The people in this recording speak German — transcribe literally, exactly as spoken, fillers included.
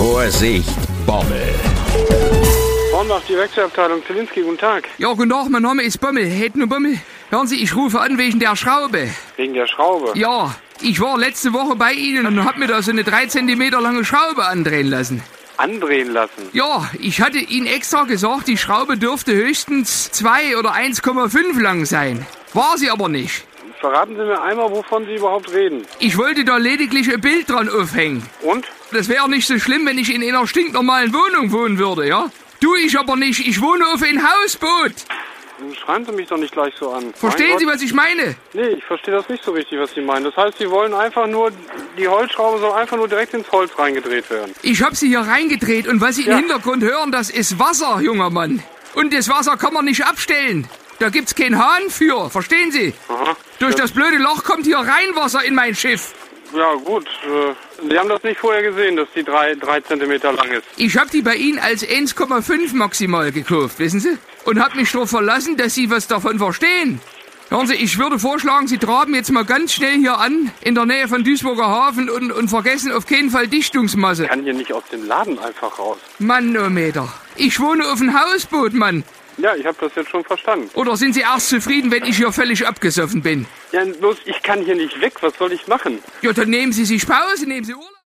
Vorsicht, Bommel. Hornbach, die Wechselabteilung. Zielinski, guten Tag. Ja, guten Tag, mein Name ist Bommel. Hätten nur Bommel. Hören Sie, ich rufe an wegen der Schraube. Wegen der Schraube? Ja, ich war letzte Woche bei Ihnen und hab mir da so eine drei Zentimeter lange Schraube andrehen lassen. Andrehen lassen? Ja, ich hatte Ihnen extra gesagt, die Schraube dürfte höchstens zwei oder eins Komma fünf lang sein. War sie aber nicht. Verraten Sie mir einmal, wovon Sie überhaupt reden. Ich wollte da lediglich ein Bild dran aufhängen. Und? Das wäre nicht so schlimm, wenn ich in einer stinknormalen Wohnung wohnen würde, ja? Tu ich aber nicht, ich wohne auf einem Hausboot. Schreien Sie mich doch nicht gleich so an. Verstehen Sie, was ich meine? Nee, ich verstehe das nicht so richtig, was Sie meinen. Das heißt, Sie wollen einfach nur, die Holzschraube soll einfach nur direkt ins Holz reingedreht werden. Ich hab sie hier reingedreht und was Sie Ja. im Hintergrund hören, das ist Wasser, junger Mann. Und das Wasser kann man nicht abstellen. Da gibt's keinen Hahn für, verstehen Sie? Aha. Durch das blöde Loch kommt hier Reinwasser in mein Schiff. Ja, gut. Äh, Sie haben das nicht vorher gesehen, dass die drei, drei Zentimeter lang ist. Ich hab die bei Ihnen als eins Komma fünf maximal gekauft, wissen Sie? Und hab mich darauf verlassen, dass Sie was davon verstehen. Hören Sie, ich würde vorschlagen, Sie traben jetzt mal ganz schnell hier an, in der Nähe von Duisburger Hafen und, und vergessen auf keinen Fall Dichtungsmasse. Ich kann hier nicht aus dem Laden einfach raus. Manometer. Ich wohne auf einem Hausboot, Mann. Ja, ich habe das jetzt schon verstanden. Oder sind Sie erst zufrieden, wenn ich hier völlig abgesoffen bin? Ja, bloß ich kann hier nicht weg. Was soll ich machen? Ja, dann nehmen Sie sich Pause, nehmen Sie Urlaub.